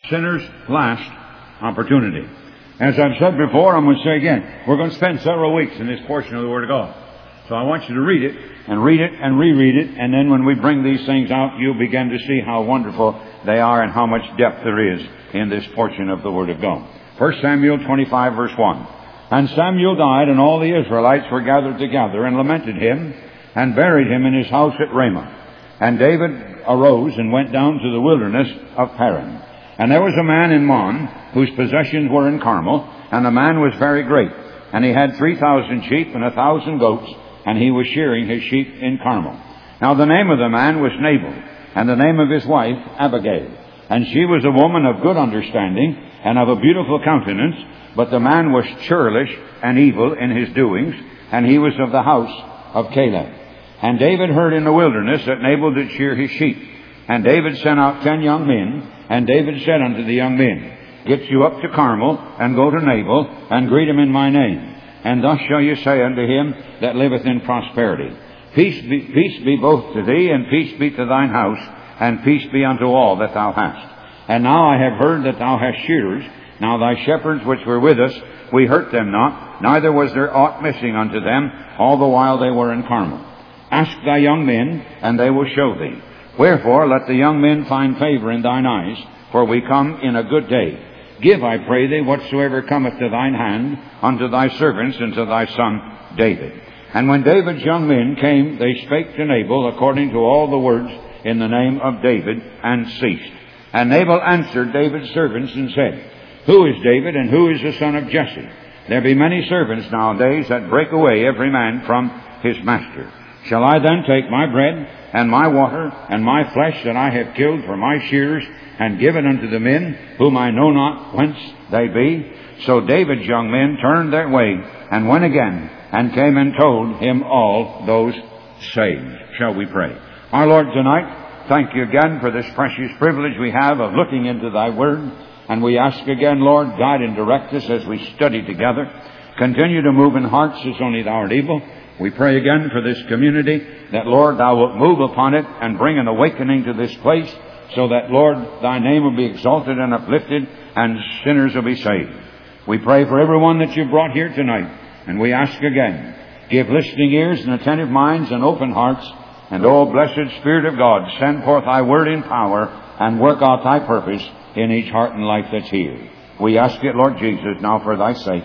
Sinner's last opportunity. As I've said before, I'm going to say again, we're going to spend several weeks in this portion of the Word of God. So I want you to read it and reread it, and then when we bring these things out, you'll begin to see how wonderful they are and how much depth there is in this portion of the Word of God. 1 Samuel 25, verse 1. And Samuel died, and all the Israelites were gathered together, and lamented him, and buried him in his house at Ramah. And David arose and went down to the wilderness of Paran. And there was a man in Mon, whose possessions were in Carmel, and the man was very great. And he had 3,000 sheep and 1,000 goats, and he was shearing his sheep in Carmel. Now the name of the man was Nabal, and the name of his wife Abigail. And she was a woman of good understanding, and of a beautiful countenance, but the man was churlish and evil in his doings, and he was of the house of Caleb. And David heard in the wilderness that Nabal did shear his sheep. And David sent out 10 young men, and David said unto the young men, Get you up to Carmel, and go to Nabal, and greet him in my name. And thus shall you say unto him that liveth in prosperity, Peace be both to thee, and peace be to thine house, and peace be unto all that thou hast. And now I have heard that thou hast shearers. Now thy shepherds which were with us, we hurt them not, neither was there aught missing unto them, all the while they were in Carmel. Ask thy young men, and they will show thee. Wherefore let the young men find favor in thine eyes, for we come in a good day. Give, I pray thee, whatsoever cometh to thine hand, unto thy servants and to thy son David. And when David's young men came, they spake to Nabal according to all the words in the name of David, and ceased. And Nabal answered David's servants and said, Who is David, and who is the son of Jesse? There be many servants nowadays that break away every man from his master. Shall I then take my bread and my water and my flesh that I have killed for my shearers, and give it unto the men, whom I know not whence they be? So David's young men turned their way, and went again, and came and told him all those sayings. Shall we pray? Our Lord, tonight, thank you again for this precious privilege we have of looking into thy word. And we ask again, Lord, guide and direct us as we study together. Continue to move in hearts as only thou art able. We pray again for this community, that, Lord, thou wilt move upon it and bring an awakening to this place, so that, Lord, thy name will be exalted and uplifted, and sinners will be saved. We pray for everyone that you've brought here tonight, and we ask again, give listening ears and attentive minds and open hearts, and, O blessed Spirit of God, send forth thy word in power, and work out thy purpose in each heart and life that's here. We ask it, Lord Jesus, now for thy sake.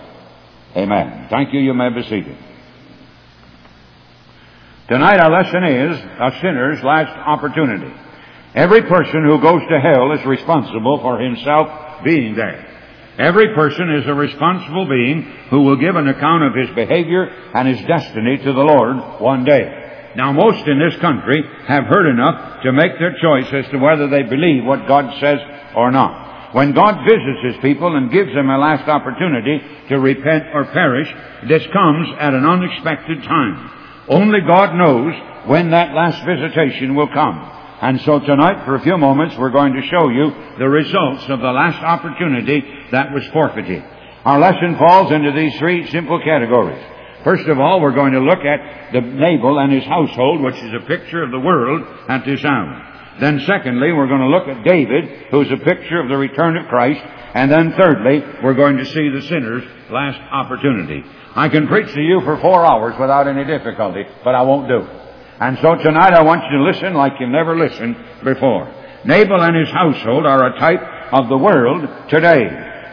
Amen. Thank you. You may be seated. Tonight our lesson is a sinner's last opportunity. Every person who goes to hell is responsible for himself being there. Every person is a responsible being who will give an account of his behavior and his destiny to the Lord one day. Now, most in this country have heard enough to make their choice as to whether they believe what God says or not. When God visits His people and gives them a last opportunity to repent or perish, this comes at an unexpected time. Only God knows when that last visitation will come. And so tonight, for a few moments, we're going to show you the results of the last opportunity that was forfeited. Our lesson falls into these three simple categories. First of all, we're going to look at the Nabal and his household, which is a picture of the world at this hour. Then secondly, we're going to look at David, who's a picture of the return of Christ. And then thirdly, we're going to see the sinner's last opportunity. I can preach to you for 4 hours without any difficulty, but I won't do it. And so tonight I want you to listen like you've never listened before. Nabal and his household are a type of the world today.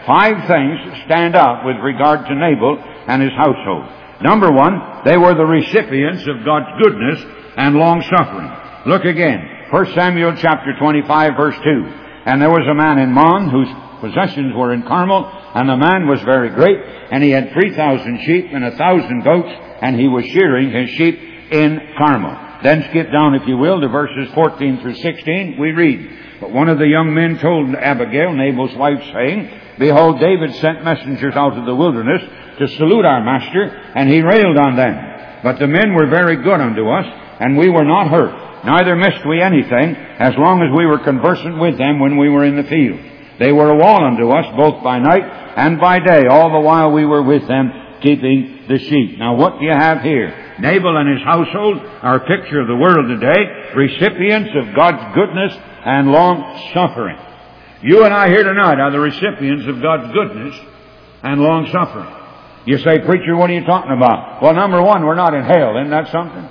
5 things stand out with regard to Nabal and his household. Number 1, they were the recipients of God's goodness and long-suffering. Look again. 1 Samuel chapter 25, verse 2. And there was a man in Mon, whose possessions were in Carmel, and the man was very great, and he had 3,000 sheep and 1,000 goats, and he was shearing his sheep in Carmel. Then skip down, if you will, to verses 14 through 16. We read, But one of the young men told Abigail, Nabal's wife, saying, Behold, David sent messengers out of the wilderness to salute our master, and he railed on them. But the men were very good unto us, and we were not hurt. Neither missed we anything, as long as we were conversant with them when we were in the field. They were a wall unto us, both by night and by day, all the while we were with them, keeping the sheep. Now what do you have here? Nabal and his household are a picture of the world today, recipients of God's goodness and long suffering. You and I here tonight are the recipients of God's goodness and long-suffering. You say, preacher, what are you talking about? Well, number one, we're not in hell. Isn't that something?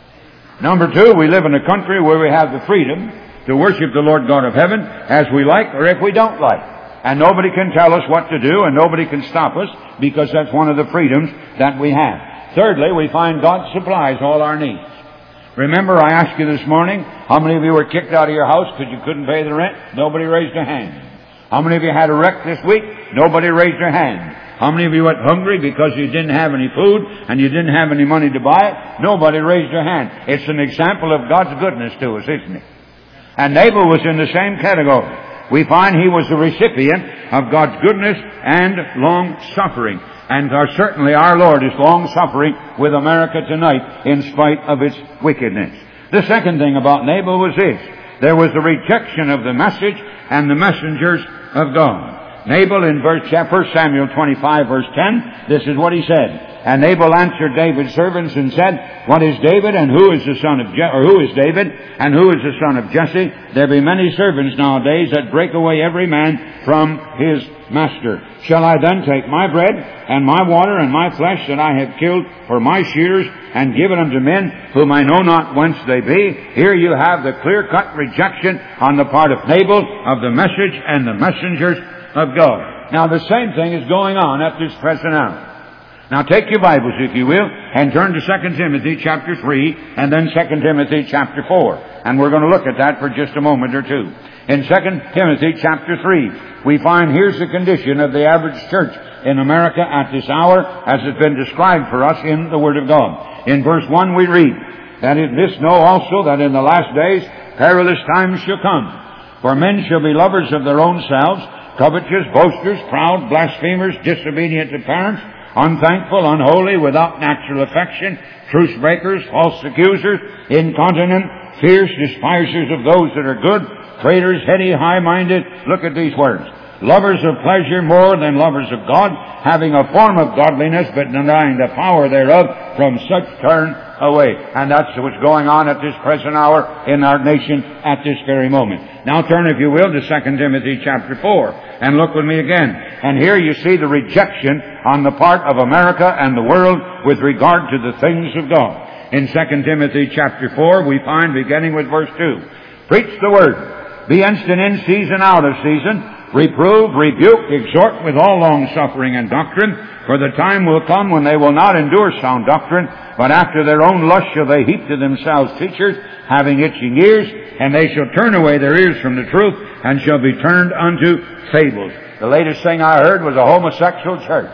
Number two, we live in a country where we have the freedom to worship the Lord God of heaven as we like or if we don't like. And nobody can tell us what to do and nobody can stop us because that's one of the freedoms that we have. Thirdly, we find God supplies all our needs. Remember, I asked you this morning, how many of you were kicked out of your house because you couldn't pay the rent? Nobody raised a hand. How many of you had a wreck this week? Nobody raised their hand. How many of you went hungry because you didn't have any food and you didn't have any money to buy it? Nobody raised their hand. It's an example of God's goodness to us, isn't it? And Nabal was in the same category. We find he was the recipient of God's goodness and long-suffering. And certainly our Lord is long-suffering with America tonight in spite of its wickedness. The second thing about Nabal was this. There was a rejection of the message and the messengers of God. Nabal in 1 Samuel 25 verse 10, this is what he said. And Nabal answered David's servants and said, what is David and who is the son of who is David and who is the son of Jesse? There be many servants nowadays that break away every man from his master. Shall I then take my bread and my water and my flesh that I have killed for my shears and given unto men whom I know not whence they be? Here you have the clear-cut rejection on the part of Nabal of the message and the messengers of God. Now the same thing is going on at this present hour. Now take your Bibles, if you will, and turn to 2 Timothy chapter 3 and then 2 Timothy chapter 4. And we're going to look at that for just a moment or two. In 2 Timothy chapter 3, we find here's the condition of the average church in America at this hour as it's been described for us in the Word of God. In verse 1 we read, that in this know also that in the last days perilous times shall come. For men shall be lovers of their own selves, covetous, boasters, proud, blasphemers, disobedient to parents, unthankful, unholy, without natural affection, truce breakers, false accusers, incontinent, fierce, despisers of those that are good, traitors, heady, high-minded. Look at these words. Lovers of pleasure more than lovers of God, having a form of godliness, but denying the power thereof, from such turn away. And that's what's going on at this present hour in our nation at this very moment. Now turn, if you will, to 2 Timothy chapter 4, and look with me again. And here you see the rejection on the part of America and the world with regard to the things of God. In 2 Timothy chapter 4, we find, beginning with verse 2, preach the word, be instant in season, out of season, reprove, rebuke, exhort with all long-suffering and doctrine, for the time will come when they will not endure sound doctrine, but after their own lust shall they heap to themselves teachers, having itching ears, and they shall turn away their ears from the truth, and shall be turned unto fables. The latest thing I heard was a homosexual church.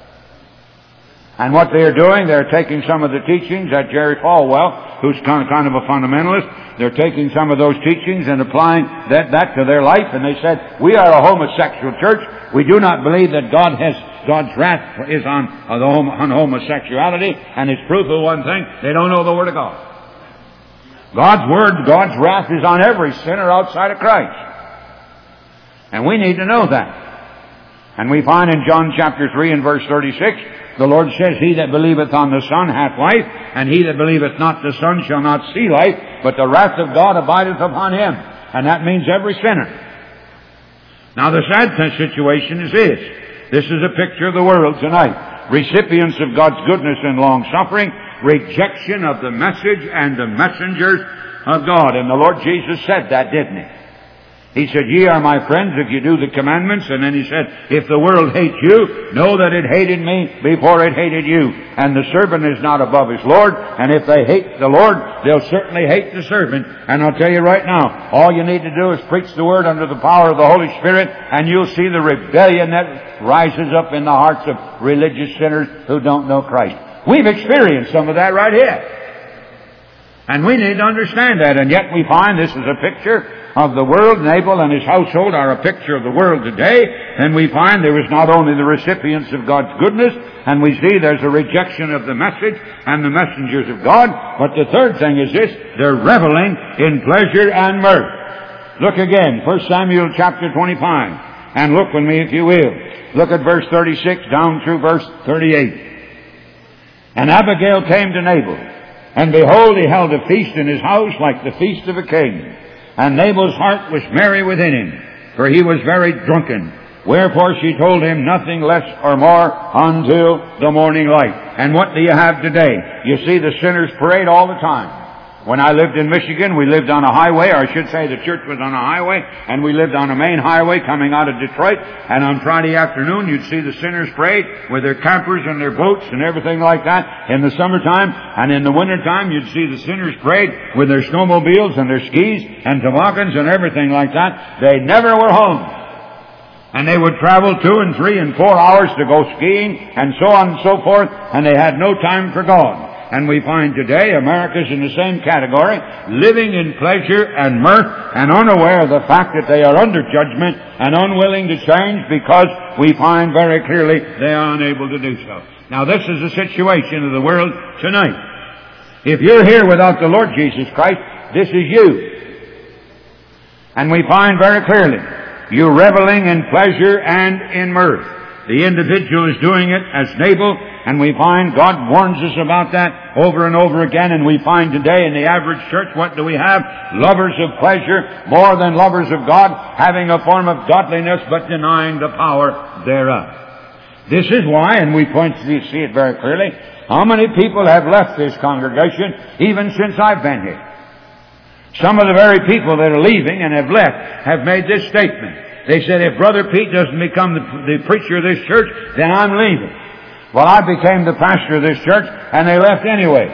And what they are doing, they're taking some of the teachings that Jerry Falwell, who's kind of a fundamentalist, they're taking some of those teachings and applying that to their life. And they said, we are a homosexual church. We do not believe that God's wrath is on homosexuality. And it's proof of one thing, they don't know the Word of God. God's Word, God's wrath is on every sinner outside of Christ. And we need to know that. And we find in John chapter 3 and verse 36, the Lord says, he that believeth on the Son hath life, and he that believeth not the Son shall not see life, but the wrath of God abideth upon him. And that means every sinner. Now the sad situation is this. This is a picture of the world tonight. Recipients of God's goodness and long-suffering, rejection of the message and the messengers of God. And the Lord Jesus said that, didn't he? He said, ye are my friends if you do the commandments. And then he said, if the world hates you, know that it hated me before it hated you. And the servant is not above his Lord. And if they hate the Lord, they'll certainly hate the servant. And I'll tell you right now, all you need to do is preach the word under the power of the Holy Spirit, and you'll see the rebellion that rises up in the hearts of religious sinners who don't know Christ. We've experienced some of that right here. And we need to understand that. And yet we find this is a picture of the world. Nabal and his household are a picture of the world today. And we find there is not only the recipients of God's goodness, and we see there's a rejection of the message and the messengers of God, but the third thing is this, they're reveling in pleasure and mirth. Look again, 1 Samuel chapter 25, and look with me if you will. Look at verse 36 down through verse 38. And Abigail came to Nabal, and behold, he held a feast in his house like the feast of a king. And Nabal's heart was merry within him, for he was very drunken. Wherefore she told him nothing less or more until the morning light. And what do you have today? You see the Sinners' Parade all the time. When I lived in Michigan, we lived on a highway, or I should say the church was on a highway, and we lived on a main highway coming out of Detroit, and on Friday afternoon you'd see the Sinners' Parade with their campers and their boats and everything like that in the summertime, and in the wintertime you'd see the Sinners' Parade with their snowmobiles and their skis and toboggans and everything like that. They never were home. And they would travel 2 and 3 and 4 hours to go skiing and so on and so forth, and they had no time for God. And we find today America's in the same category, living in pleasure and mirth and unaware of the fact that they are under judgment and unwilling to change, because we find very clearly they are unable to do so. Now this is the situation of the world tonight. If you're here without the Lord Jesus Christ, this is you. And we find very clearly you're reveling in pleasure and in mirth. The individual is doing it as Nabal, and we find God warns us about that over and over again. And we find today in the average church, what do we have? Lovers of pleasure more than lovers of God, having a form of godliness but denying the power thereof. This is why, and we see it very clearly, how many people have left this congregation even since I've been here. Some of the very people that are leaving and have left have made this statement. They said, if Brother Pete doesn't become the preacher of this church, then I'm leaving. Well, I became the pastor of this church, and they left anyway.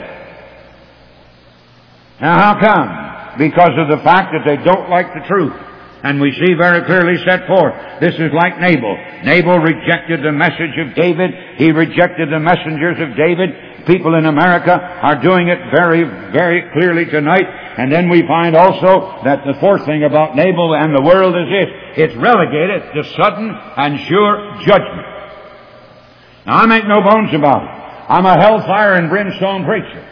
Now, how come? Because of the fact that they don't like the truth. And we see very clearly set forth, this is like Nabal. Nabal rejected the message of David. He rejected the messengers of David. People in America are doing it very, very clearly tonight. And then we find also that the fourth thing about Nabal and the world is this: it's relegated to sudden and sure judgment. Now, I make no bones about it. I'm a hellfire and brimstone preacher.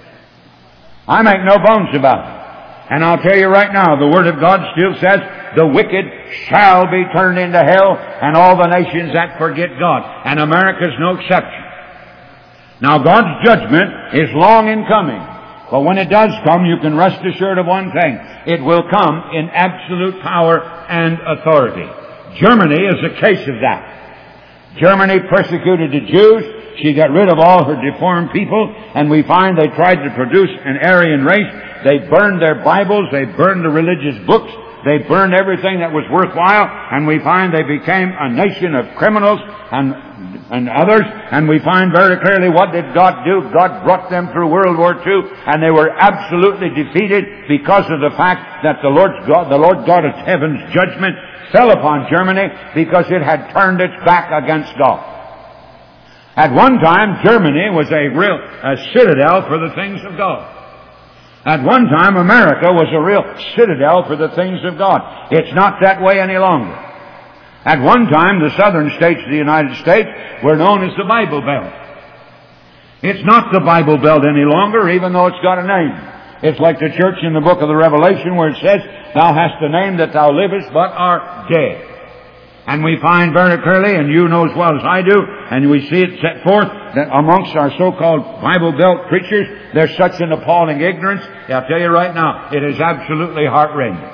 I make no bones about it. And I'll tell you right now, the Word of God still says, the wicked shall be turned into hell, and all the nations that forget God. And America's no exception. Now, God's judgment is long in coming. But when it does come, you can rest assured of one thing. It will come in absolute power and authority. Germany is a case of that. Germany persecuted the Jews. She got rid of all her deformed people, and we find they tried to produce an Aryan race. They burned their Bibles, they burned the religious books, they burned everything that was worthwhile, and we find they became a nation of criminals and others, and we find very clearly what did God do? God brought them through World War II, and they were absolutely defeated because of the fact that the Lord God of heaven's judgment fell upon Germany because it had turned its back against God. At one time, Germany was a citadel for the things of God. At one time, America was a real citadel for the things of God. It's not that way any longer. At one time, the southern states of the United States were known as the Bible Belt. It's not the Bible Belt any longer, even though it's got a name. It's like the church in the book of the Revelation where it says, thou hast a name that thou livest, but art dead. And we find very clearly, and you know as well as I do, and we see it set forth, that amongst our so-called Bible Belt preachers, there's such an appalling ignorance. I'll tell you right now, it is absolutely heart-rending.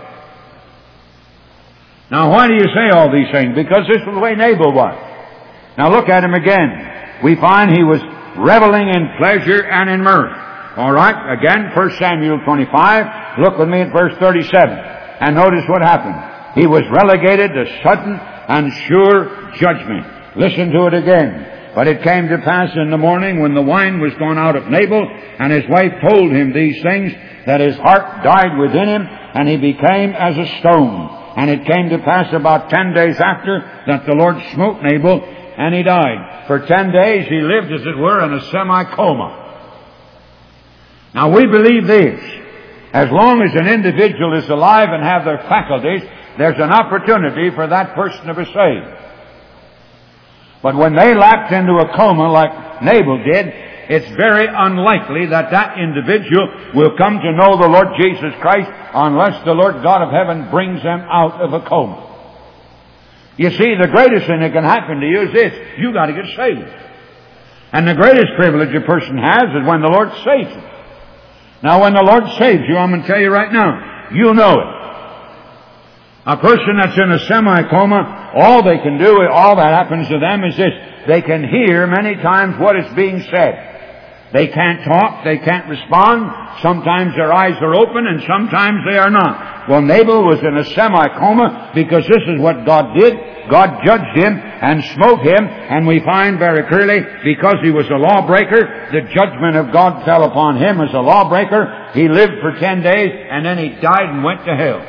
Now, why do you say all these things? Because this was the way Nabal was. Now, look at him again. We find he was reveling in pleasure and in mirth. All right, again, 1 Samuel 25. Look with me at verse 37. And notice what happened. He was relegated to sudden and sure judgment. Listen to it again. But it came to pass in the morning when the wine was gone out of Nabal, and his wife told him these things, that his heart died within him, and he became as a stone. And it came to pass about 10 days after that the Lord smote Nabal, and he died. For 10 days he lived, as it were, in a semi-coma. Now we believe this. As long as an individual is alive and have their faculties, there's an opportunity for that person to be saved. But when they lapse into a coma like Nabal did, it's very unlikely that that individual will come to know the Lord Jesus Christ unless the Lord God of heaven brings them out of a coma. You see, the greatest thing that can happen to you is this: you got to get saved. And the greatest privilege a person has is when the Lord saves him. Now, when the Lord saves you, I'm going to tell you right now, you know it. A person that's in a semi-coma, all they can do, all that happens to them is this. They can hear many times what is being said. They can't talk, they can't respond. Sometimes their eyes are open and sometimes they are not. Well, Nabal was in a semi-coma because this is what God did. God judged him and smote him, and we find very clearly, because he was a lawbreaker, the judgment of God fell upon him as a lawbreaker. He lived for 10 days, and then he died and went to hell.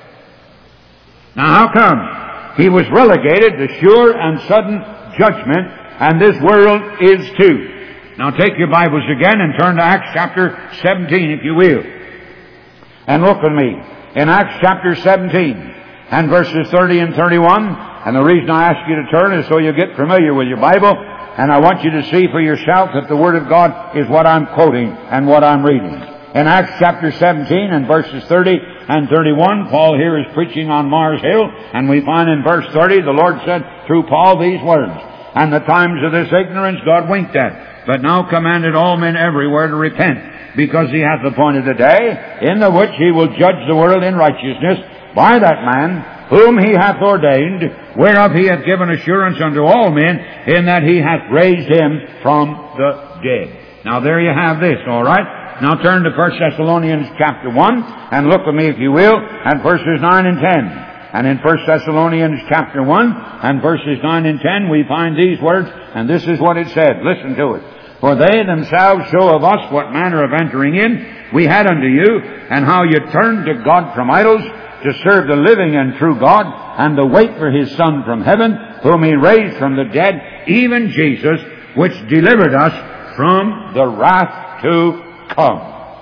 Now how come? He was relegated to sure and sudden judgment, and this world is too. Now take your Bibles again and turn to Acts chapter 17, if you will. And look at me. In Acts chapter 17 and verses 30 and 31, and the reason I ask you to turn is so you get familiar with your Bible, and I want you to see for yourself that the Word of God is what I'm quoting and what I'm reading. In Acts chapter 17 and verses 30 and 31, Paul here is preaching on Mars Hill, and we find in verse 30, the Lord said through Paul these words, "And the times of this ignorance God winked at, but now commanded all men everywhere to repent, because he hath appointed a day in the which he will judge the world in righteousness by that man whom he hath ordained, whereof he hath given assurance unto all men, in that he hath raised him from the dead." Now there you have this, all right? Now turn to 1 Thessalonians chapter 1, and look with me, if you will, at verses 9 and 10. And in 1 Thessalonians chapter 1 and verses 9 and 10, we find these words, and this is what it said. Listen to it. "For they themselves show of us what manner of entering in we had unto you, and how you turned to God from idols, to serve the living and true God, and to wait for his Son from heaven, whom he raised from the dead, even Jesus, which delivered us from the wrath to come."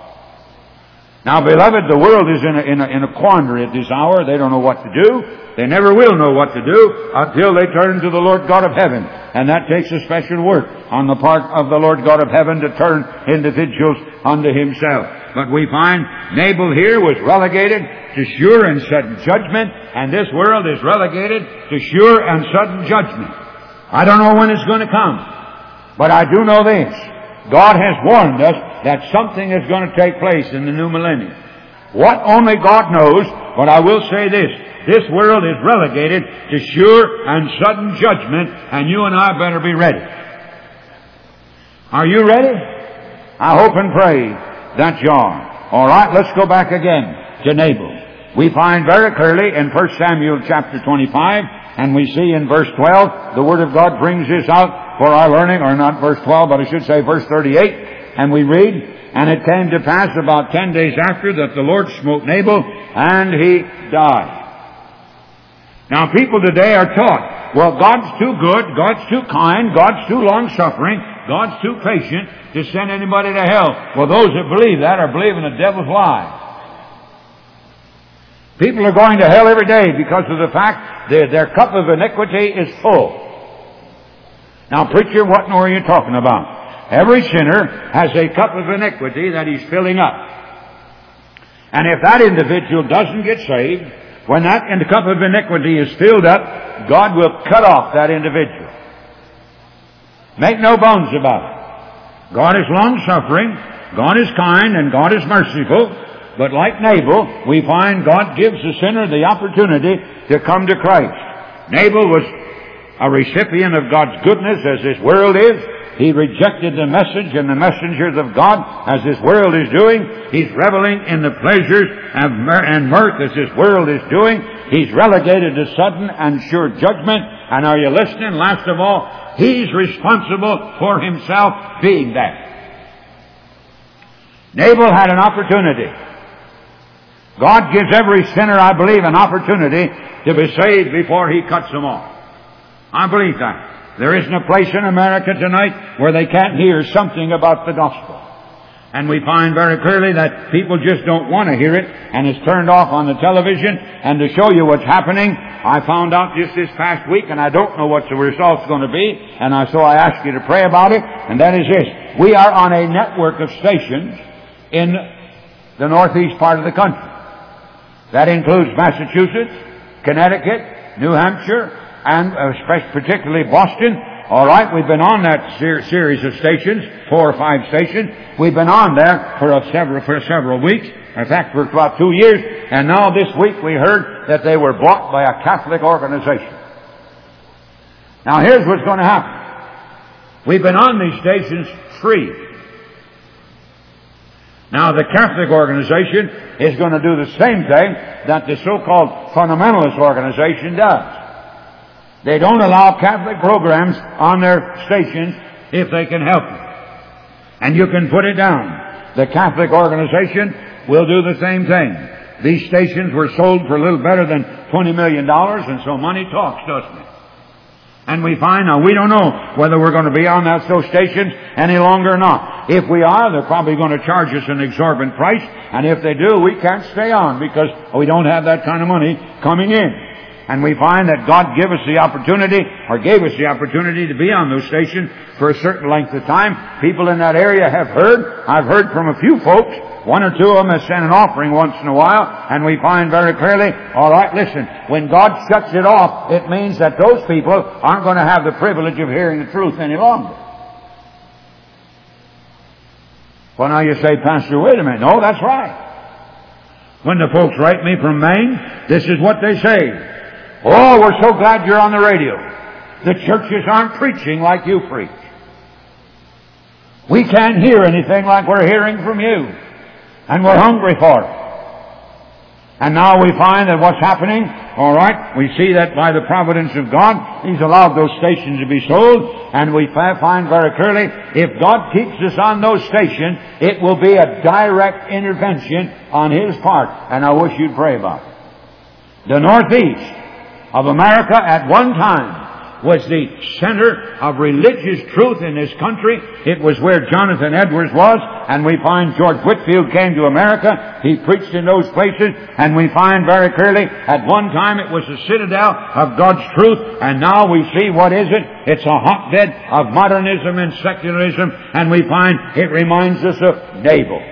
Now, beloved, the world is in a quandary at this hour. They don't know what to do. They never will know what to do until they turn to the Lord God of heaven. And that takes a special work on the part of the Lord God of heaven to turn individuals unto himself. But we find Nabal here was relegated to sure and sudden judgment, and this world is relegated to sure and sudden judgment. I don't know when it's going to come, but I do know this. God has warned us that something is going to take place in the new millennium. What only God knows, but I will say this. This world is relegated to sure and sudden judgment, and you and I better be ready. Are you ready? I hope and pray that you are. All right, let's go back again to Nabal. We find very clearly in 1 Samuel chapter 25, and we see in verse 12, the Word of God brings this out for our learning, or not verse 12, but I should say verse 38, and we read, "And it came to pass about 10 days after that the Lord smote Nabal, and he died." Now people today are taught, well, God's too good, God's too kind, God's too long-suffering, God's too patient to send anybody to hell. Well, those that believe that are believing a devil's lie. People are going to hell every day because of the fact that their cup of iniquity is full. Now, preacher, what more are you talking about? Every sinner has a cup of iniquity that he's filling up. And if that individual doesn't get saved, when that cup of iniquity is filled up, God will cut off that individual. Make no bones about it. God is long-suffering, God is kind, and God is merciful. But like Nabal, we find God gives the sinner the opportunity to come to Christ. Nabal was a recipient of God's goodness, as this world is. He rejected the message and the messengers of God, as this world is doing. He's reveling in the pleasures and mirth, as this world is doing. He's relegated to sudden and sure judgment. And are you listening? Last of all, he's responsible for himself being that. Nabal had an opportunity. God gives every sinner, I believe, an opportunity to be saved before he cuts them off. I believe that. There isn't a place in America tonight where they can't hear something about the gospel. And we find very clearly that people just don't want to hear it, and it's turned off on the television. And to show you what's happening, I found out just this past week, and I don't know what the result's going to be, and so I ask you to pray about it, and that is this. We are on a network of stations in the northeast part of the country. That includes Massachusetts, Connecticut, New Hampshire, and particularly Boston, All right, we've been on that series of stations, 4 or 5 stations. We've been on there for several weeks. In fact, for about 2 years. And now this week we heard that they were bought by a Catholic organization. Now here's what's going to happen. We've been on these stations free. Now the Catholic organization is going to do the same thing that the so-called fundamentalist organization does. They don't allow Catholic programs on their stations if they can help it. And you can put it down. The Catholic organization will do the same thing. These stations were sold for a little better than $20 million, and so money talks, doesn't it? And we find, now we don't know whether we're going to be on those stations any longer or not. If we are, they're probably going to charge us an exorbitant price, and if they do, we can't stay on because we don't have that kind of money coming in. And we find that God gave us the opportunity to be on those stations for a certain length of time. People in that area have heard. I've heard from a few folks. 1 or 2 of them have sent an offering once in a while. And we find very clearly, all right, listen, when God shuts it off, it means that those people aren't going to have the privilege of hearing the truth any longer. Well, now you say, Pastor, wait a minute. No, that's right. When the folks write me from Maine, this is what they say. Oh, we're so glad you're on the radio. The churches aren't preaching like you preach. We can't hear anything like we're hearing from you. And we're hungry for it. And now we find that what's happening, all right, we see that by the providence of God, He's allowed those stations to be sold. And we find very clearly, if God keeps us on those stations, it will be a direct intervention on His part. And I wish you'd pray about it. The Northeast of America at one time was the center of religious truth in this country. It was where Jonathan Edwards was, and we find George Whitefield came to America. He preached in those places, and we find very clearly at one time it was the citadel of God's truth, and now we see, what is it? It's a hotbed of modernism and secularism, and we find it reminds us of Nabal.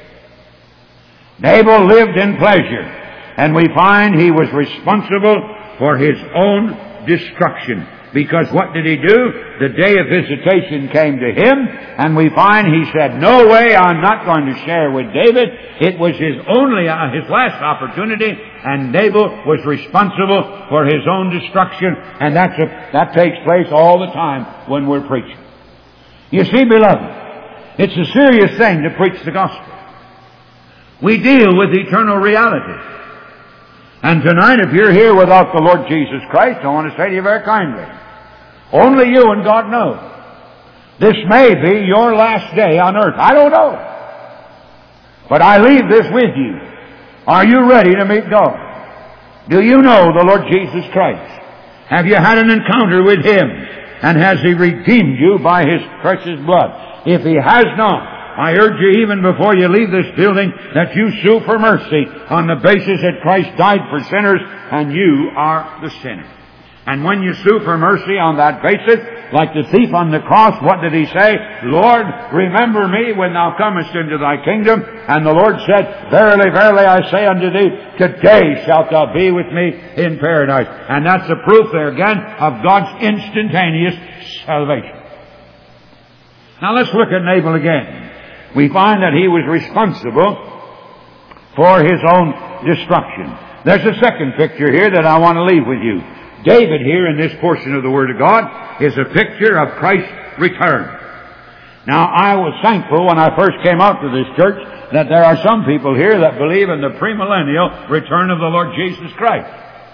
Nabal lived in pleasure, and we find he was responsible for his own destruction. Because what did he do? The day of visitation came to him, and we find he said, no way, I'm not going to share with David. It was his last opportunity, and Nabal was responsible for his own destruction, and that takes place all the time when we're preaching. You see, beloved, it's a serious thing to preach the gospel. We deal with eternal reality. And tonight, if you're here without the Lord Jesus Christ, I want to say to you very kindly, only you and God know. This may be your last day on earth. I don't know. But I leave this with you. Are you ready to meet God? Do you know the Lord Jesus Christ? Have you had an encounter with Him? And has He redeemed you by His precious blood? If He has not, I urge you, even before you leave this building, that you sue for mercy on the basis that Christ died for sinners and you are the sinner. And when you sue for mercy on that basis, like the thief on the cross, what did he say? Lord, remember me when thou comest into thy kingdom. And the Lord said, verily, verily, I say unto thee, today shalt thou be with me in paradise. And that's the proof there again of God's instantaneous salvation. Now let's look at Nabal again. We find that he was responsible for his own destruction. There's a second picture here that I want to leave with you. David here in this portion of the Word of God is a picture of Christ's return. Now, I was thankful when I first came out to this church that there are some people here that believe in the premillennial return of the Lord Jesus Christ.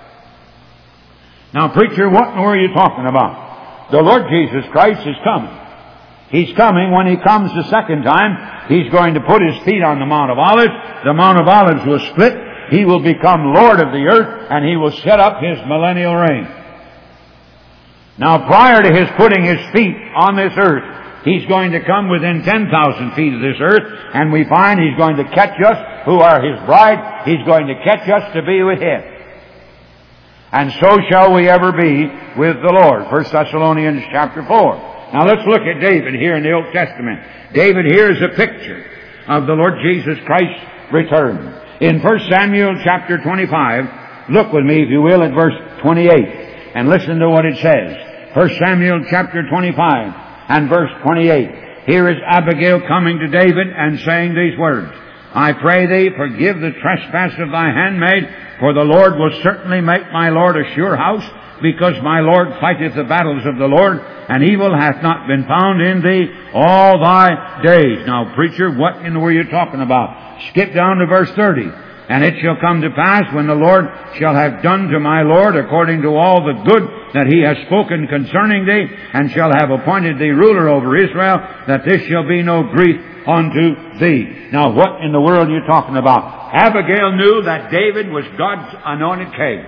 Now, preacher, what were you talking about? The Lord Jesus Christ is coming. He's coming. When He comes the second time, He's going to put His feet on the Mount of Olives. The Mount of Olives will split. He will become Lord of the earth, and He will set up His millennial reign. Now, prior to His putting His feet on this earth, He's going to come within 10,000 feet of this earth, and we find He's going to catch us, who are His bride. He's going to catch us to be with Him. And so shall we ever be with the Lord. 1 Thessalonians chapter 4. Now let's look at David here in the Old Testament. David here is a picture of the Lord Jesus Christ's return. In 1 Samuel chapter 25, look with me, if you will, at verse 28, and listen to what it says. 1 Samuel chapter 25 and verse 28. Here is Abigail coming to David and saying these words, I pray thee, forgive the trespass of thy handmaid, for the Lord will certainly make my Lord a sure house, because my Lord fighteth the battles of the Lord, and evil hath not been found in thee all thy days. Now, preacher, what in the world are you talking about? Skip down to verse 30. And it shall come to pass, when the Lord shall have done to my Lord according to all the good that he has spoken concerning thee, and shall have appointed thee ruler over Israel, that this shall be no grief unto thee. Now, what in the world are you talking about? Abigail knew that David was God's anointed king.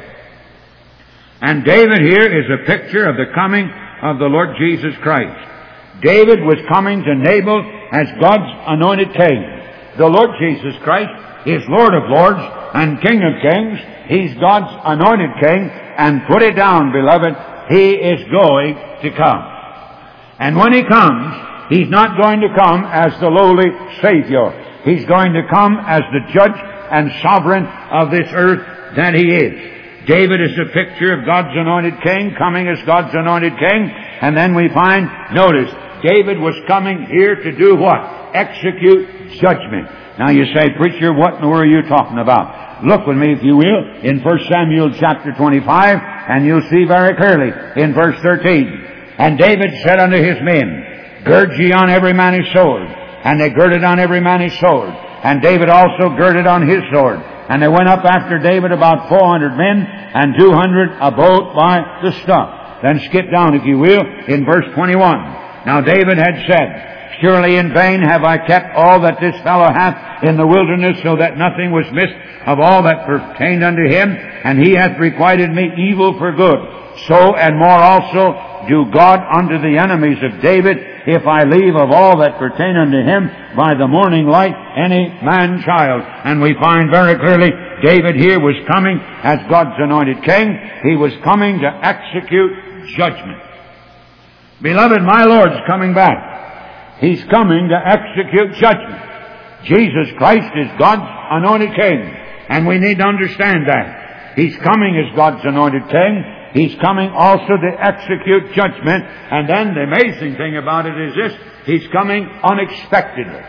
And David here is a picture of the coming of the Lord Jesus Christ. David was coming to Nabal as God's anointed king. The Lord Jesus Christ is Lord of lords and King of kings. He's God's anointed king. And put it down, beloved, He is going to come. And when He comes, He's not going to come as the lowly Savior. He's going to come as the judge and sovereign of this earth that He is. David is a picture of God's anointed king, coming as God's anointed king. And then we find, notice, David was coming here to do what? Execute judgment. Now you say, preacher, what in the world are you talking about? Look with me, if you will, in 1 Samuel chapter 25, and you'll see very clearly in verse 13. And David said unto his men, Gird ye on every man his sword. And they girded on every man his sword. And David also girded on his sword. And they went up after David about 400 men, and 200 abode by the stuff. Then skip down, if you will, in verse 21. Now David had said, Surely in vain have I kept all that this fellow hath in the wilderness, so that nothing was missed of all that pertained unto him, and he hath requited me evil for good. So and more also do God unto the enemies of David, if I leave of all that pertain unto him by the morning light any man-child. And we find very clearly David here was coming as God's anointed king. He was coming to execute judgment. Beloved, my Lord's coming back. He's coming to execute judgment. Jesus Christ is God's anointed king. And we need to understand that. He's coming as God's anointed king. He's coming also to execute judgment. And then the amazing thing about it is this. He's coming unexpectedly.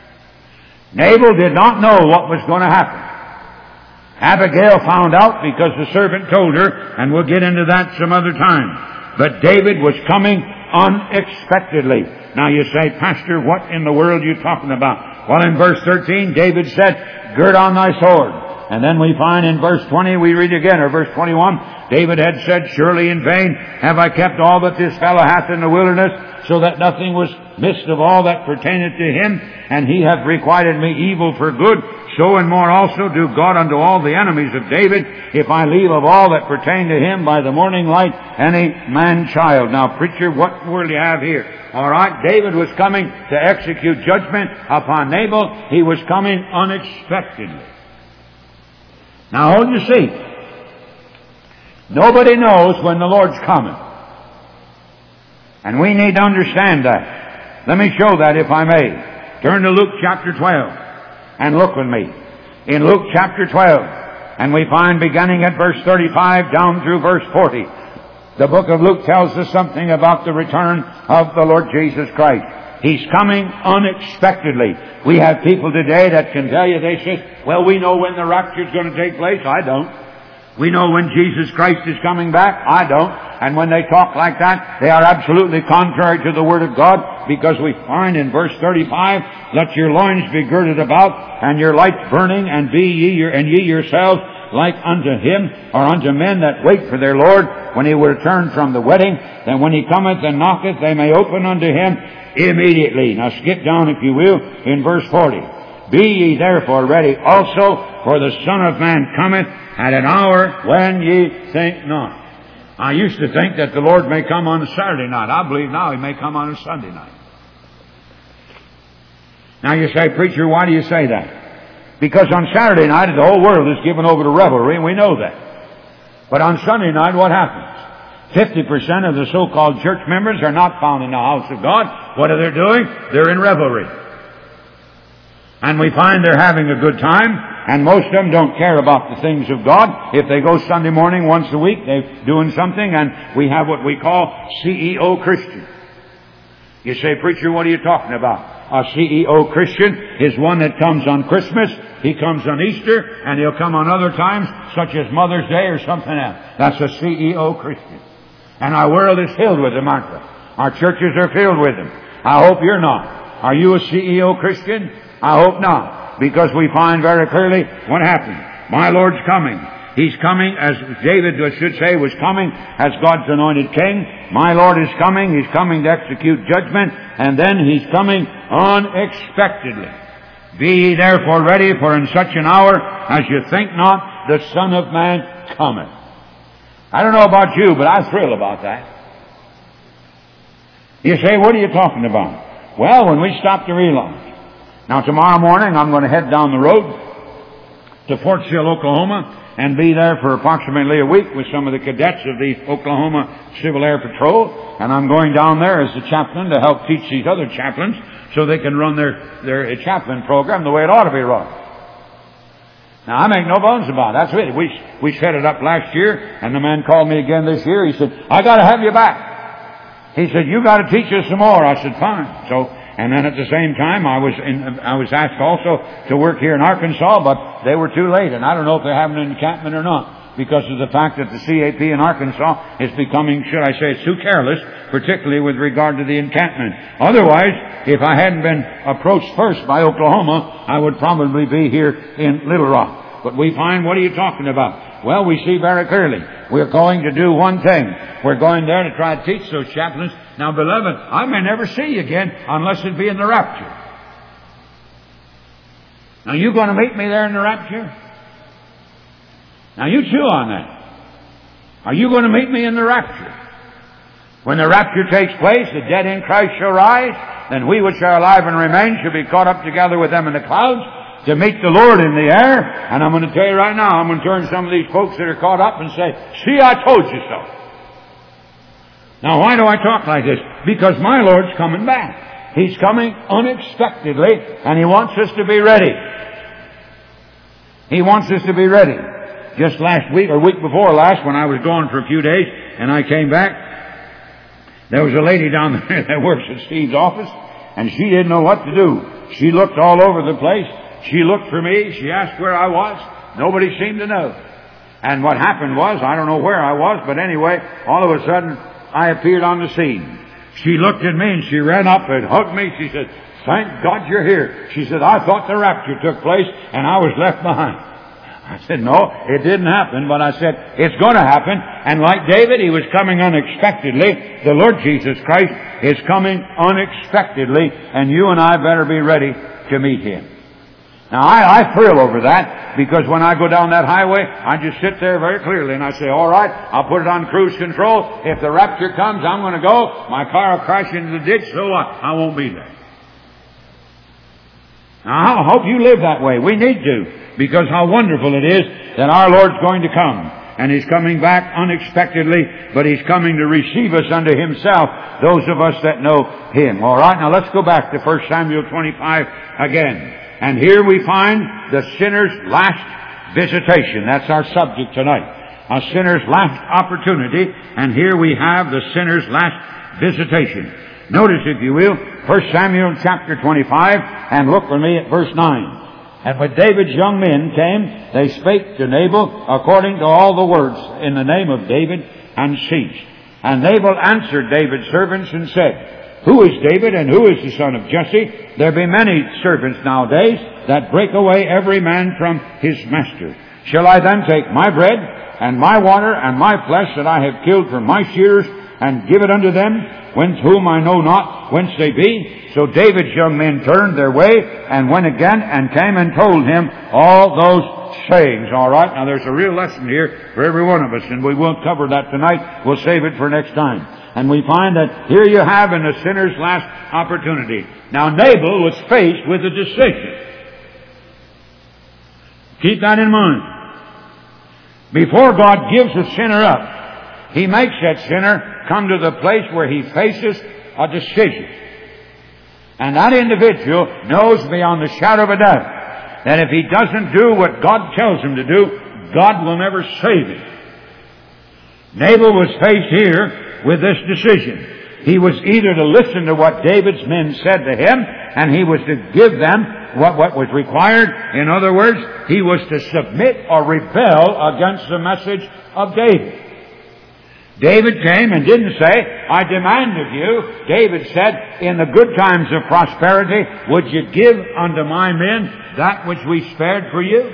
Nabal did not know what was going to happen. Abigail found out because the servant told her, and we'll get into that some other time. But David was coming unexpectedly. Now you say, Pastor, what in the world are you talking about? Well, in verse 13, David said, Gird on thy sword. And then we find in verse 20, we read again, or verse 21, David had said, Surely in vain have I kept all that this fellow hath in the wilderness, so that nothing was missed of all that pertaineth to him, and he hath requited me evil for good. So and more also do God unto all the enemies of David, if I leave of all that pertain to him by the morning light any man-child. Now, preacher, what will you have here? All right, David was coming to execute judgment upon Nabal. He was coming unexpectedly. Now, hold your seat. Nobody knows when the Lord's coming. And we need to understand that. Let me show that, if I may. Turn to Luke chapter 12 and look with me. In Luke chapter 12, and we find beginning at verse 35 down through verse 40, the book of Luke tells us something about the return of the Lord Jesus Christ. He's coming unexpectedly. We have people today that can tell you, they say, well, we know when the rapture is going to take place. I don't. We know when Jesus Christ is coming back. I don't. And when they talk like that, they are absolutely contrary to the Word of God, because we find in verse 35, Let your loins be girded about, and your lights burning, and ye yourselves like unto him, or unto men that wait for their Lord, when he will return from the wedding, then when he cometh and knocketh, they may open unto him immediately. Now skip down, if you will, in verse 40. Be ye therefore ready also, for the Son of Man cometh at an hour when ye think not. I used to think that the Lord may come on a Saturday night. I believe now He may come on a Sunday night. Now you say, preacher, why do you say that? Because on Saturday night, the whole world is given over to revelry, and we know that. But on Sunday night, what happens? 50% of the so-called church members are not found in the house of God. What are they doing? They're in revelry. And we find they're having a good time, and most of them don't care about the things of God. If they go Sunday morning once a week, they're doing something, and we have what we call CEO Christian. You say, preacher, what are you talking about? A CEO Christian is one that comes on Christmas, he comes on Easter, and he'll come on other times, such as Mother's Day or something else. That's a CEO Christian. And our world is filled with them, aren't they? Our churches are filled with them. I hope you're not. Are you a CEO Christian? I hope not. Because we find very clearly what happened. My Lord's coming. He's coming, as David should say, was coming as God's anointed king. My Lord is coming. He's coming to execute judgment. And then He's coming unexpectedly. Be ye therefore ready, for in such an hour as you think not, the Son of Man cometh. I don't know about you, but I thrill about that. You say, what are you talking about? Well, when we stop to realize. Now, tomorrow morning, I'm going to head down the road to Fort Sill, Oklahoma, and be there for approximately a week with some of the cadets of the Oklahoma Civil Air Patrol. And I'm going down there as the chaplain to help teach these other chaplains so they can run their chaplain program the way it ought to be run. Now, I make no bones about it. That's it. We set it up last year, and the man called me again this year. He said, I got to have you back. He said, you got to teach us some more. I said, fine. So, and then at the same time, I was asked also to work here in Arkansas, but they were too late, and I don't know if they're having an encampment or not, because of the fact that the CAP in Arkansas is becoming, should I say, it's too careless, particularly with regard to the encampment. Otherwise, if I hadn't been approached first by Oklahoma, I would probably be here in Little Rock. But we find, what are you talking about? Well, we see very clearly, we're going to do one thing. We're going there to try to teach those chaplains. Now, beloved, I may never see you again unless it be in the rapture. Now, you going to meet me there in the rapture? Now, you chew on that. Are you going to meet me in the rapture? When the rapture takes place, the dead in Christ shall rise, then we which are alive and remain shall be caught up together with them in the clouds to meet the Lord in the air. And I'm going to tell you right now, I'm going to turn some of these folks that are caught up and say, see, I told you so. Now, why do I talk like this? Because my Lord's coming back. He's coming unexpectedly, and He wants us to be ready. He wants us to be ready. Just last week, or week before last, when I was gone for a few days, and I came back, there was a lady down there that works at Steve's office, and she didn't know what to do. She looked all over the place. She looked for me. She asked where I was. Nobody seemed to know. And what happened was, I don't know where I was, but anyway, all of a sudden, I appeared on the scene. She looked at me and she ran up and hugged me. She said, thank God you're here. She said, I thought the rapture took place and I was left behind. I said, no, it didn't happen, but I said, it's going to happen. And like David, He was coming unexpectedly. The Lord Jesus Christ is coming unexpectedly, and you and I better be ready to meet Him. Now, I thrill over that, because when I go down that highway, I just sit there very clearly and I say, all right, I'll put it on cruise control. If the rapture comes, I'm going to go. My car will crash into the ditch, so what? I won't be there. Now, I hope you live that way. We need to, because how wonderful it is that our Lord's going to come. And He's coming back unexpectedly, but He's coming to receive us unto Himself, those of us that know Him. All right, now let's go back to 1 Samuel 25 again. And here we find the sinner's last visitation. That's our subject tonight. A sinner's last opportunity. And here we have the sinner's last visitation. Notice, if you will, 1 Samuel chapter 25, and look with me at verse 9. And when David's young men came, they spake to Nabal according to all the words in the name of David, and ceased. And Nabal answered David's servants and said, who is David, and who is the son of Jesse? There be many servants nowadays that break away every man from his master. Shall I then take my bread and my water and my flesh that I have killed from my shears, and give it unto them, whom I know not whence they be? So David's young men turned their way, and went again, and came and told him all those sayings. All right, now there's a real lesson here for every one of us, and we won't cover that tonight. We'll save it for next time. And we find that here you have in the sinner's last opportunity. Now, Nabal was faced with a decision. Keep that in mind. Before God gives a sinner up, He makes that sinner come to the place where he faces a decision. And that individual knows beyond the shadow of a doubt that if he doesn't do what God tells him to do, God will never save him. Nabal was faced here with this decision. He was either to listen to what David's men said to him, and he was to give them what was required. In other words, he was to submit or rebel against the message of David. David came and didn't say, I demand of you. David said, in the good times of prosperity, would you give unto my men that which we spared for you?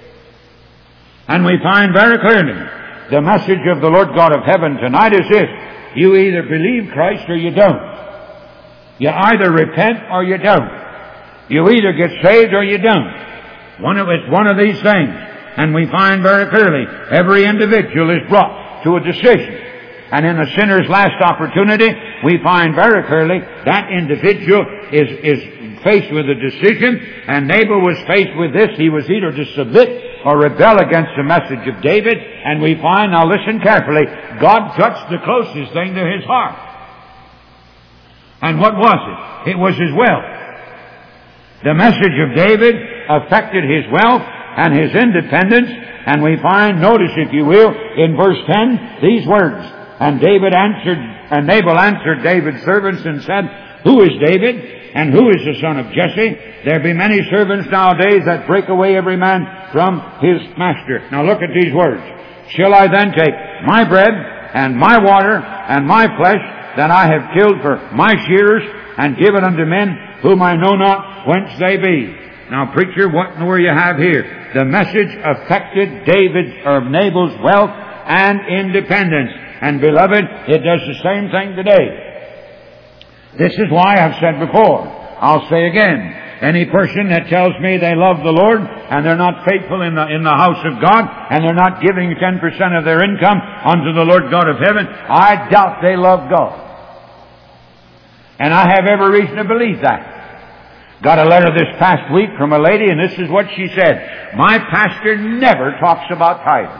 And we find very clearly the message of the Lord God of heaven tonight is this. You either believe Christ or you don't. You either repent or you don't. You either get saved or you don't. It's one of these things. And we find very clearly every individual is brought to a decision. And in the sinner's last opportunity, we find very clearly that individual is faced with a decision, and Nabal was faced with this. He was either to submit or rebel against the message of David, and we find, now listen carefully, God touched the closest thing to his heart. And what was it? It was his wealth. The message of David affected his wealth and his independence, and we find, notice if you will, in verse 10, these words. And Nabal answered David's servants and said, Who is David? And who is the son of Jesse? There be many servants nowadays that break away every man from his master. Now look at these words. Shall I then take my bread and my water and my flesh that I have killed for my shearers and give it unto men whom I know not whence they be? Now preacher, what in the world you have here? The message affected Nabal's wealth and independence. And beloved, it does the same thing today. This is why I've said before, I'll say again, any person that tells me they love the Lord and they're not faithful in the house of God and they're not giving 10% of their income unto the Lord God of heaven, I doubt they love God. And I have every reason to believe that. Got a letter this past week from a lady, and this is what she said. My pastor never talks about tithing.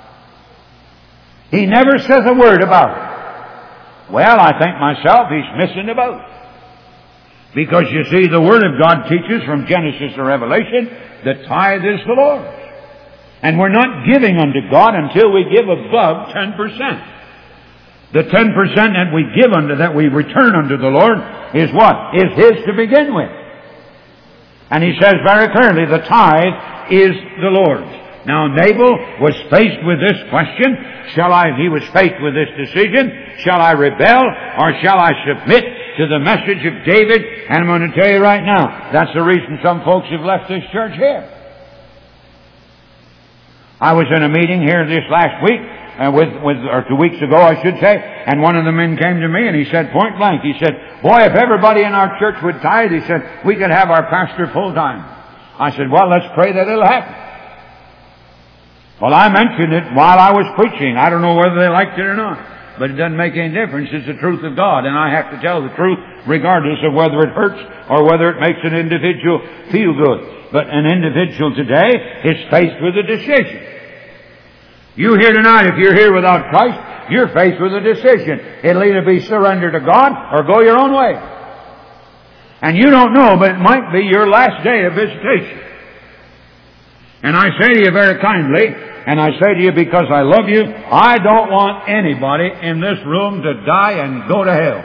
He never says a word about it. Well, I think myself he's missing the boat. Because you see, the Word of God teaches from Genesis to Revelation that tithe is the Lord's. And we're not giving unto God until we give above 10%. The 10% that we give unto, that we return unto the Lord, is what? Is His to begin with. And He says very clearly, the tithe is the Lord's. Now Nabal was faced with this question. He was faced with this decision. Shall I rebel or shall I submit to the message of David? And I'm going to tell you right now, that's the reason some folks have left this church here. I was in a meeting here this last week, or 2 weeks ago I should say, and one of the men came to me and he said point blank, he said, boy, if everybody in our church would tithe, he said, we could have our pastor full time. I said, well, let's pray that it'll happen. Well, I mentioned it while I was preaching. I don't know whether they liked it or not. But it doesn't make any difference. It's the truth of God. And I have to tell the truth regardless of whether it hurts or whether it makes an individual feel good. But an individual today is faced with a decision. You here tonight, if you're here without Christ, you're faced with a decision. It'll either be surrender to God or go your own way. And you don't know, but it might be your last day of visitation. And I say to you very kindly, and I say to you because I love you, I don't want anybody in this room to die and go to hell.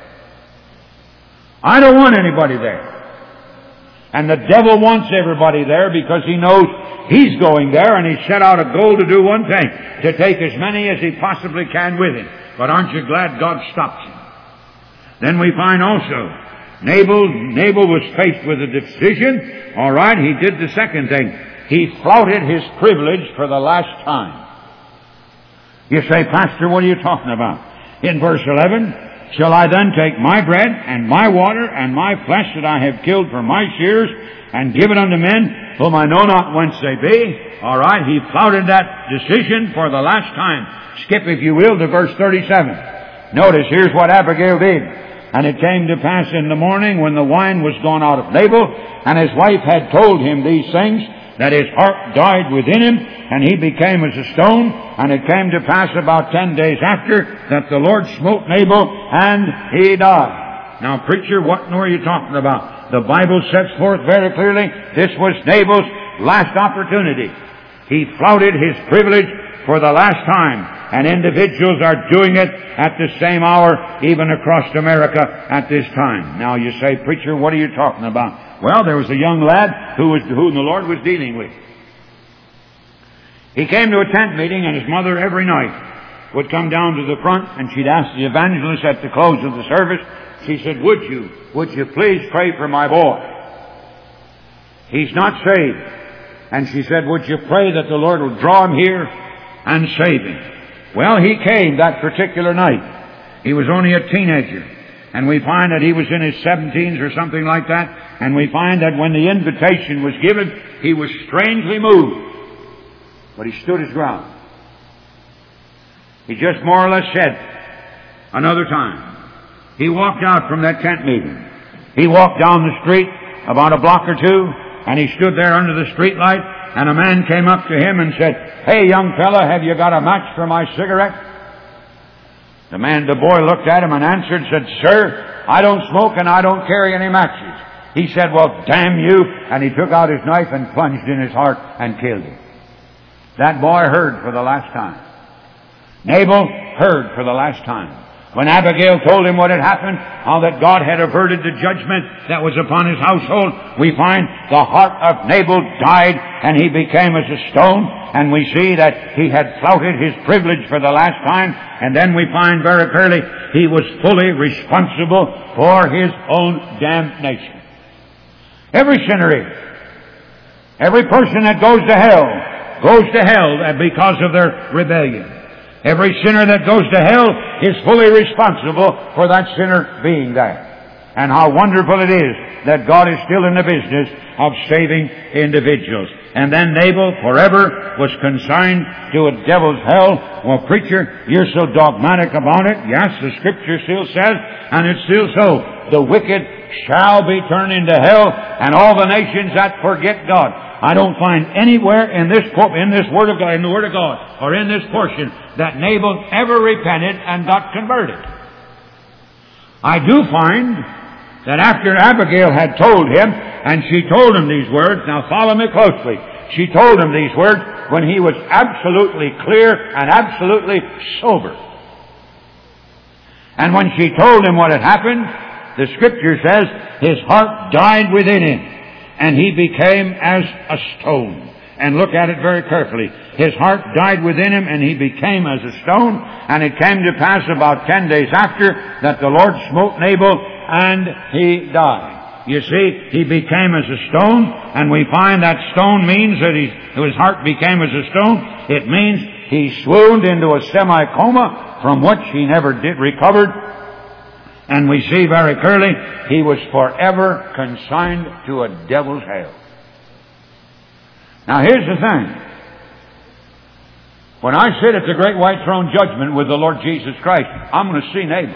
I don't want anybody there. And the devil wants everybody there because he knows he's going there, and he's set out a goal to do one thing, to take as many as he possibly can with him. But aren't you glad God stops him? Then we find also Nabal was faced with a decision. All right, he did the second thing. He flouted his privilege for the last time. You say, Pastor, what are you talking about? In verse 11, shall I then take my bread and my water and my flesh that I have killed for my shears and give it unto men whom I know not whence they be? All right, he flouted that decision for the last time. Skip, if you will, to verse 37. Notice, here's what Abigail did. And it came to pass in the morning when the wine was gone out of Nabal, and his wife had told him these things, that his heart died within him, and he became as a stone. And it came to pass about 10 days after that the Lord smote Nabal, and he died. Now, preacher, what are you talking about? The Bible sets forth very clearly this was Nabal's last opportunity. He flouted his privilege for the last time, and individuals are doing it at the same hour, even across America at this time. Now you say, preacher, what are you talking about? Well, there was a young lad whom the Lord was dealing with. He came to a tent meeting, and his mother every night would come down to the front, and she'd ask the evangelist at the close of the service, she said, would you please pray for my boy? He's not saved. And she said, would you pray that the Lord will draw him here and save him? Well, he came that particular night. He was only a teenager. And we find that he was in his 17s or something like that. And we find that when the invitation was given, he was strangely moved. But he stood his ground. He just more or less said, another time. He walked out from that tent meeting. He walked down the street about a block or two, and he stood there under the street light, and a man came up to him and said, hey, young fella, have you got a match for my cigarette? The boy looked at him and answered, said, sir, I don't smoke and I don't carry any matches. He said, well, damn you, and he took out his knife and plunged in his heart and killed him. That boy heard for the last time. Nabal heard for the last time. When Abigail told him what had happened, how that God had averted the judgment that was upon his household, we find the heart of Nabal died and he became as a stone, and we see that he had flouted his privilege for the last time, and then we find very clearly he was fully responsible for his own damnation. Every sinner is. Every person that goes to hell because of their rebellion. Every sinner that goes to hell is fully responsible for that sinner being there. And how wonderful it is that God is still in the business of saving individuals. And then Nabal forever was consigned to a devil's hell. Well, preacher, you're so dogmatic about it. Yes, the Scripture still says, and it's still so. The wicked shall be turned into hell, and all the nations that forget God. I don't find anywhere in this Word of God, in the Word of God, or in this portion, that Nabal ever repented and got converted. I do find that after Abigail had told him, and she told him these words, now follow me closely, she told him these words when he was absolutely clear and absolutely sober. And when she told him what had happened, the Scripture says his heart died within him, and he became as a stone. And look at it very carefully. His heart died within him, and he became as a stone. And it came to pass about 10 days after that the Lord smote Nabal, and he died. You see, he became as a stone, and we find that stone means that his heart became as a stone. It means he swooned into a semi-coma from which he never recovered. And we see very clearly he was forever consigned to a devil's hell. Now here's the thing. When I sit at the great white throne judgment with the Lord Jesus Christ, I'm going to see Nabal.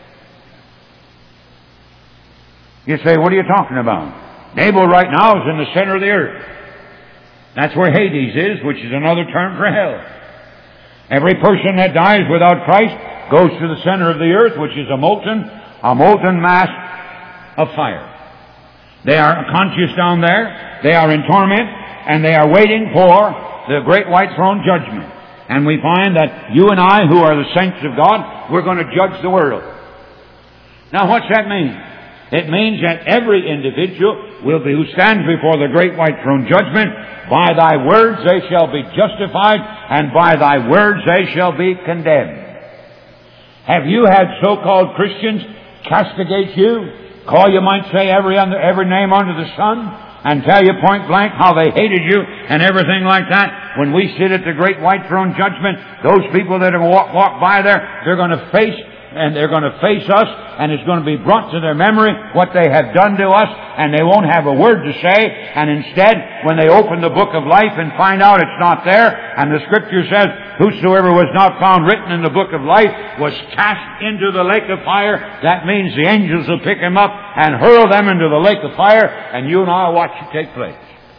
You say, what are you talking about? Nabal right now is in the center of the earth. That's where Hades is, which is another term for hell. Every person that dies without Christ goes to the center of the earth, which is a molten mass of fire. They are conscious down there. They are in torment, and they are waiting for the great white throne judgment. And we find that you and I, who are the saints of God, we're going to judge the world. Now, what's that mean? It means that every individual who stands before the great white throne judgment, by thy words they shall be justified, and by thy words they shall be condemned. Have you had so-called Christians castigate you, call, you might say, every name under the sun, and tell you point blank how they hated you and everything like that? When we sit at the great white throne judgment, those people that have walked by there, they're going to face us, and it's going to be brought to their memory what they have done to us, and they won't have a word to say. And instead, when they open the book of life and find out it's not there, and the Scripture says, whosoever was not found written in the book of life was cast into the lake of fire, that means the angels will pick him up and hurl them into the lake of fire, and you and I will watch it take place.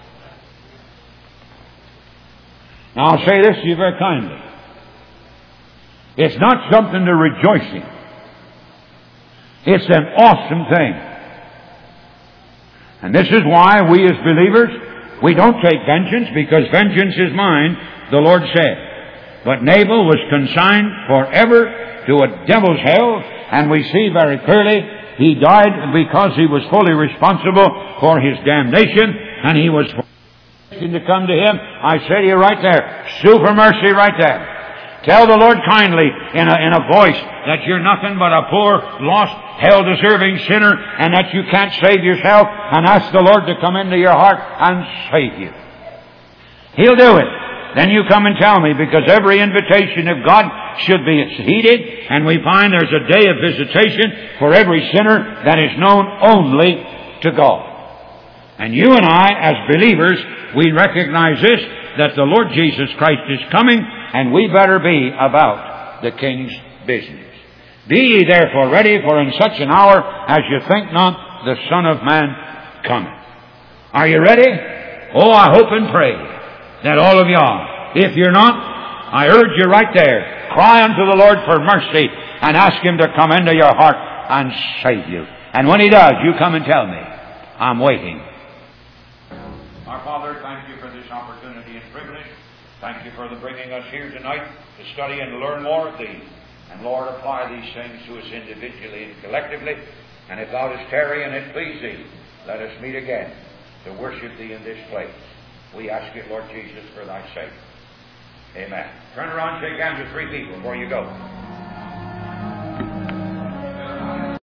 Now I'll say this to you very kindly. It's not something to rejoice in. It's an awesome thing. And this is why we as believers, we don't take vengeance, because vengeance is mine, the Lord said. But Nabal was consigned forever to a devil's hell, and we see very clearly he died because he was fully responsible for his damnation, and he was to come to him. I say to you right there, sue for mercy right there. Tell the Lord kindly in a voice that you're nothing but a poor, lost, hell-deserving sinner, and that you can't save yourself, and ask the Lord to come into your heart and save you. He'll do it. Then you come and tell me, because every invitation of God should be heeded, and we find there's a day of visitation for every sinner that is known only to God. And you and I, as believers, we recognize this, that the Lord Jesus Christ is coming, and we better be about the King's business. Be ye therefore ready, for in such an hour as you think not, the Son of Man cometh. Are you ready? Oh, I hope and pray that all of you are. If you're not, I urge you right there, cry unto the Lord for mercy and ask Him to come into your heart and save you. And when He does, you come and tell me. I'm waiting. Our Father, thank you for this opportunity and privilege. Thank you for the bringing us here tonight to study and learn more of Thee. And Lord, apply these things to us individually and collectively. And if Thou dost tarry and it please Thee, let us meet again to worship Thee in this place. We ask it, Lord Jesus, for Thy sake. Amen. Turn around and shake hands with 3 people before you go.